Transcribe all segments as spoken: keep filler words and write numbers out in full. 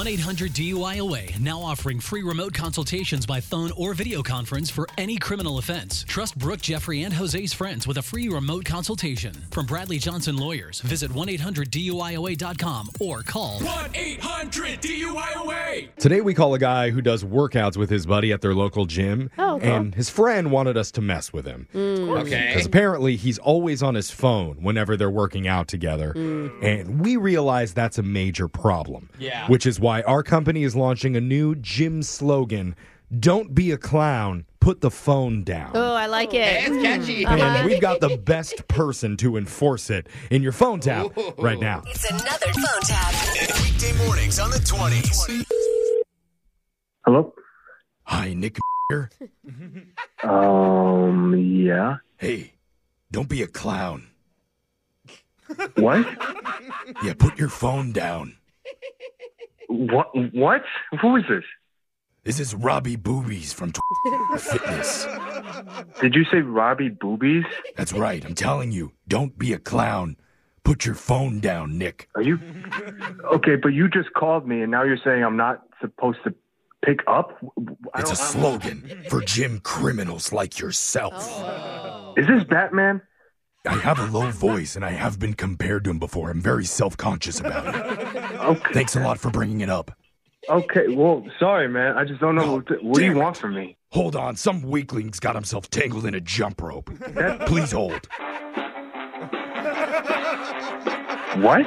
one eight hundred D U I O A, now offering free remote consultations by phone or video conference for any criminal offense. Trust Brooke, Jeffrey, and Jose's friends with a free remote consultation. From Bradley Johnson Lawyers, visit one eight hundred D U I O A dot com or call one eight hundred D U I O A. Today we call a guy who does workouts with his buddy at their local gym, Oh, cool. and his friend wanted us to mess with him. Okay. Because apparently he's always on his phone whenever they're working out together. And we realize that's a major problem. Yeah. Which is why our company is launching a new gym slogan, "Don't be a clown, put the phone down." Oh, I like it. It's catchy. And we've got the best person to enforce it in your phone tap right now. It's another phone tap. Weekday mornings on the twenties. Hello? Hi, Nick here. Um, yeah. Hey, don't be a clown. What? Yeah, put your phone down. What? What? Who is this? This is Robbie Boobies from Fitness. Did you say Robbie Boobies? That's right. I'm telling you, don't be a clown. Put your phone down, Nick. Are you... Okay, but you just called me, and now you're saying I'm not supposed to pick up? I It's a don't- slogan for gym criminals like yourself. Is this Batman? I have a low voice, and I have been compared to him before. I'm very self-conscious about it. Okay. Thanks a lot for bringing it up. Okay, well, sorry, man. I just don't know. Oh, what, to- what do you damn want it. from me? Hold on. Some weakling's got himself tangled in a jump rope. That- Please hold. What?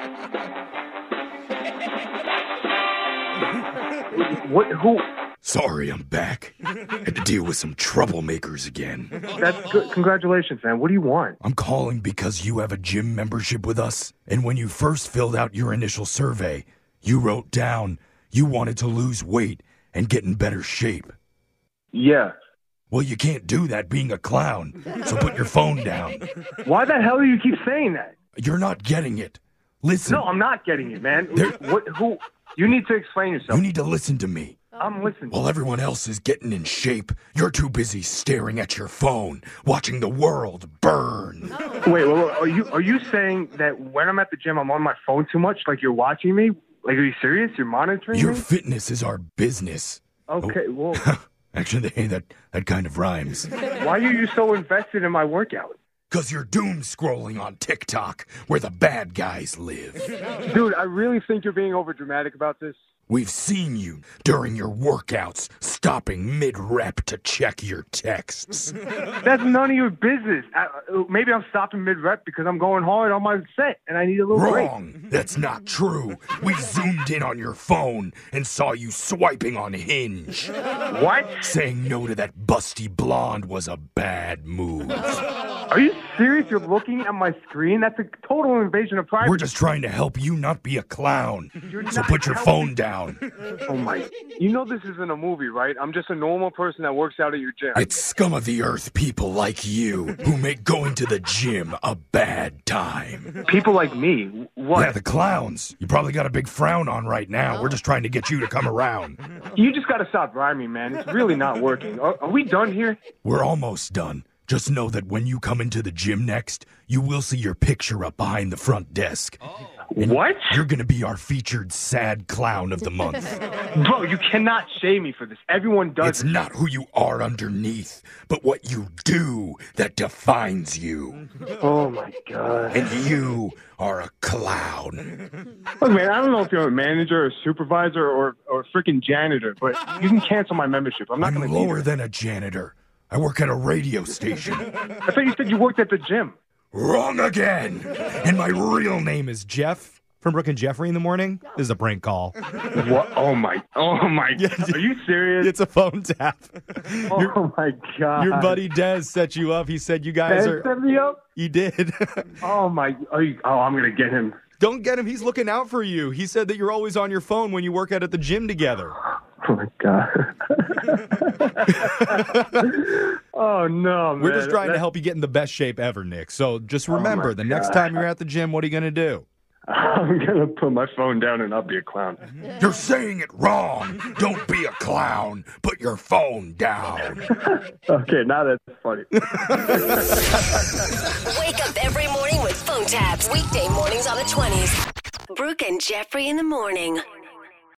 What? Who? Sorry, I'm back. Had to deal with some troublemakers again. That's good. Congratulations, man. What do you want? I'm calling because you have a gym membership with us, and when you first filled out your initial survey, you wrote down you wanted to lose weight and get in better shape. Yeah. Well, you can't do that being a clown, so put your phone down. Why the hell do you keep saying that? You're not getting it. Listen, No, I'm not getting it, man. There- What? Who? You need to explain yourself. you need to listen to me. I'm listening. While everyone else is getting in shape, you're too busy staring at your phone, watching the world burn. Wait, wait, wait, are you are you saying that when I'm at the gym, I'm on my phone too much? Like you're watching me? Like, are you serious? You're monitoring Your me? fitness is our business. Okay, well, Actually, hey, that, that kind of rhymes. why are you so invested in my workout? Because you're doom scrolling on TikTok, where the bad guys live. Dude, I really think you're being overdramatic about this. We've seen you during your workouts, stopping mid-rep to check your texts. That's none of your business. I, uh, maybe I'm stopping mid-rep because I'm going hard on my set and I need a little break. Wrong. That's not true. We zoomed in on your phone and saw you swiping on Hinge. What? Saying no to that busty blonde was a bad move. Are you serious? You're looking at my screen? That's a total invasion of privacy. We're just trying to help you not be a clown. You're So not put your helping- phone down. Oh my! You know this isn't a movie, right? I'm just a normal person that works out at your gym. It's scum of the earth people like you who make going to the gym a bad time. People like me. What? Yeah, the clowns. You probably got a big frown on right now. We're just trying to get you to come around. You just got to stop rhyming, man. It's really not working. Are, are we done here? We're almost done. Just know that when you come into the gym next, you will see your picture up behind the front desk. And What? You're going to be our featured sad clown of the month. Bro, you cannot shame me for this. Everyone does It's it. not who you are underneath, but what you do that defines you. Oh my god. And you are a clown. Look, man, I don't know if you're a manager or supervisor or, or a freaking janitor, but you can cancel my membership. I'm not I'm going to lower than a janitor. I work at a radio station. I thought you said you worked at the gym. Wrong again. And my real name is Jeff from Brooke and Jeffrey in the morning. This is a prank call. What? Oh my! Oh my! God. Are you serious? It's a phone tap. Oh Your, my god! your buddy Des set you up. He said you guys Des are. set me up? He did. Oh my! Are you, oh, I'm gonna get him. Don't get him. He's looking out for you. He said that you're always on your phone when you work out at the gym together. Oh my god! Oh no, man! We're just trying to That- help you get in the best shape ever, Nick. So just remember, my the next God. time you're at the gym, what are you going to do? I'm gonna put my phone down and not be a clown. You're saying it wrong. Don't be a clown. Put your phone down. Okay, now that's funny. Wake up every morning with phone taps. Weekday mornings on the twenties. Brooke and Jeffrey in the morning.